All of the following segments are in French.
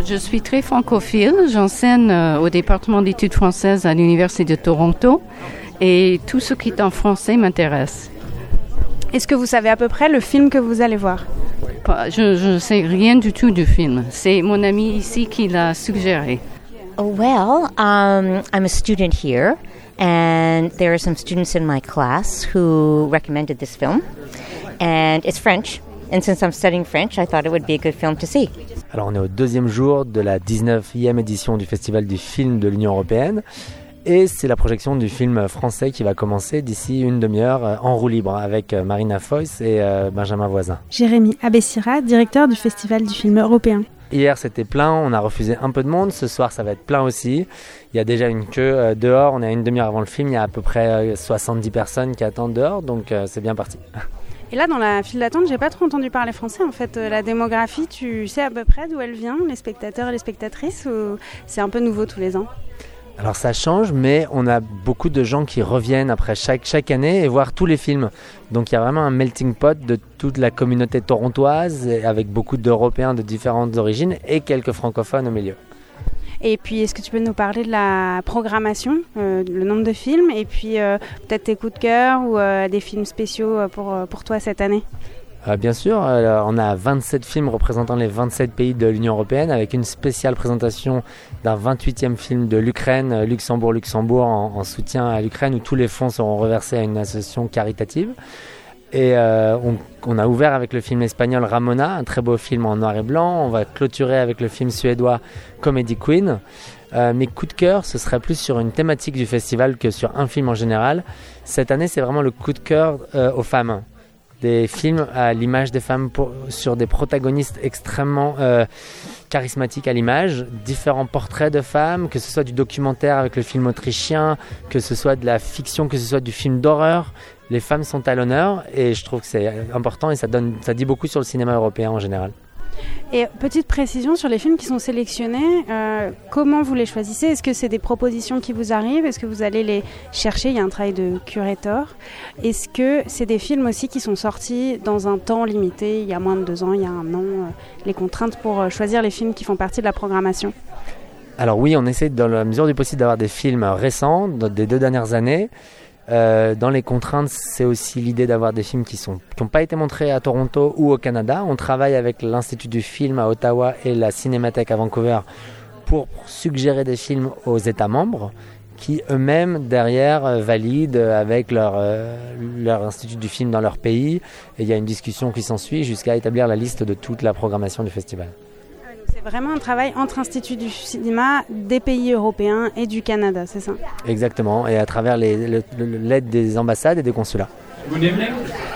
Je suis très francophile. J'enseigne au département d'études françaises à l'Université de Toronto et tout ce qui est en français m'intéresse. Est-ce que vous savez à peu près le film que vous allez voir? Je ne sais rien du tout du film. C'est mon ami ici qui l'a suggéré. Oh, well, I'm a student here, and there are some students in my class who recommended this film, and it's French, and since I'm studying French, I thought it would be a good film to see. Alors on est au 2e jour de la 19e édition du Festival du film de l'Union européenne, et c'est la projection du film français qui va commencer d'ici une demi-heure en roue libre avec Marina Foïs et Benjamin Voisin. Jérémy Abessira, directeur du Festival du film européen. Hier c'était plein, on a refusé un peu de monde, ce soir ça va être plein aussi. Il y a déjà une queue dehors, on est à une demi-heure avant le film, il y a à peu près 70 personnes qui attendent dehors, donc c'est bien parti. Et là dans la file d'attente, j'ai pas trop entendu parler français en fait. La démographie, tu sais à peu près d'où elle vient, les spectateurs et les spectatrices, ou c'est un peu nouveau tous les ans? Alors ça change, mais on a beaucoup de gens qui reviennent après chaque année et voir tous les films. Donc il y a vraiment un melting pot de toute la communauté torontoise, avec beaucoup d'Européens de différentes origines et quelques francophones au milieu. Et puis est-ce que tu peux nous parler de la programmation, le nombre de films, et puis peut-être tes coups de cœur ou des films spéciaux pour toi cette année? Bien sûr, on a 27 films représentant les 27 pays de l'Union européenne avec une spéciale présentation d'un 28e film de l'Ukraine, Luxembourg en soutien à l'Ukraine, où tous les fonds seront reversés à une association caritative. Et on a ouvert avec le film espagnol Ramona, un très beau film en noir et blanc. On va clôturer avec le film suédois Comedy Queen. Mes coups de cœur, ce serait plus sur une thématique du festival que sur un film en général. Cette année, c'est vraiment le coup de cœur aux femmes. Des films à l'image des femmes sur des protagonistes extrêmement charismatiques à l'image, différents portraits de femmes, que ce soit du documentaire avec le film autrichien, que ce soit de la fiction, que ce soit du film d'horreur. Les femmes sont à l'honneur et je trouve que c'est important et ça dit beaucoup sur le cinéma européen en général. Et petite précision sur les films qui sont sélectionnés, comment vous les choisissez? Est-ce que c'est des propositions qui vous arrivent? Est-ce que vous allez les chercher? Il y a un travail de curator. Est-ce que c'est des films aussi qui sont sortis dans un temps limité, il y a moins de 2 ans, il y a 1 an, les contraintes pour choisir les films qui font partie de la programmation? Alors oui, on essaie dans la mesure du possible d'avoir des films récents, des 2 dernières années. Dans les contraintes, c'est aussi l'idée d'avoir des films qui n'ont pas été montrés à Toronto ou au Canada. On travaille avec l'Institut du film à Ottawa et la Cinémathèque à Vancouver pour suggérer des films aux États membres qui eux-mêmes derrière valident avec leur Institut du film dans leur pays. Et il y a une discussion qui s'ensuit jusqu'à établir la liste de toute la programmation du festival. C'est vraiment un travail entre instituts du cinéma des pays européens et du Canada, c'est ça? Exactement, et à travers l'aide des ambassades et des consulats. Good evening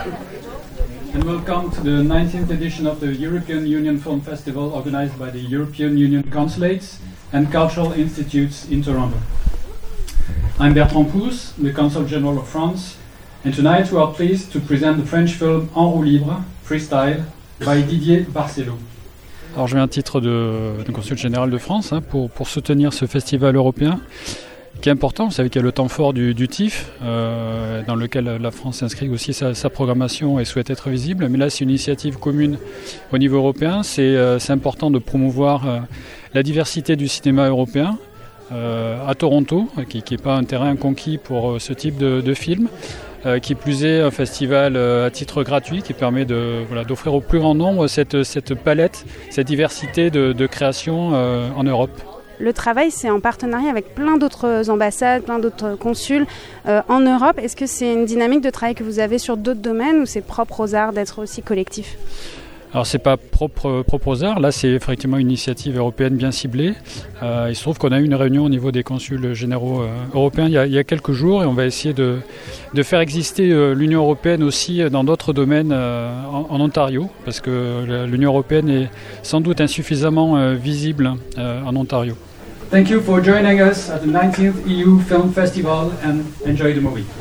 and welcome to the 19th edition of the European Union Film Festival organized by the European Union Consulates and Cultural Institutes in Toronto. I'm Bertrand Pousse, the Consul General of France, and tonight we are pleased to present the French film En roue libre, Freestyle, by Didier Barcelot. Alors je viens à titre de consul général de France pour soutenir ce festival européen qui est important. Vous savez qu'il y a le temps fort du TIFF dans lequel la France inscrit aussi sa programmation et souhaite être visible. Mais là c'est une initiative commune au niveau européen. C'est important de promouvoir la diversité du cinéma européen à Toronto, qui n'est pas un terrain conquis pour ce type de film. Qui plus est un festival à titre gratuit qui permet d'offrir au plus grand nombre cette palette, cette diversité de création en Europe. Le travail, c'est en partenariat avec plein d'autres ambassades, plein d'autres consuls en Europe. Est-ce que c'est une dynamique de travail que vous avez sur d'autres domaines ou c'est propre aux arts d'être aussi collectif? Alors c'est pas propre aux arts, là c'est effectivement une initiative européenne bien ciblée. Il se trouve qu'on a eu une réunion au niveau des consuls généraux européens il y a quelques jours et on va essayer de faire exister l'Union européenne aussi dans d'autres domaines en Ontario, parce que l'Union européenne est sans doute insuffisamment visible en Ontario. Thank you for joining us at the 19th EU Film Festival and enjoy the movie.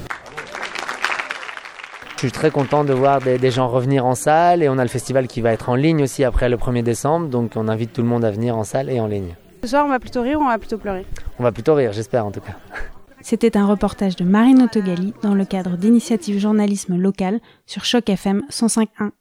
Je suis très content de voir des gens revenir en salle et on a le festival qui va être en ligne aussi après le 1er décembre, donc on invite tout le monde à venir en salle et en ligne. Ce soir, on va plutôt rire ou on va plutôt pleurer? On va plutôt rire, j'espère en tout cas. C'était un reportage de Marine Autogali dans le cadre d'Initiative Journalisme Local sur Choc FM 105.1.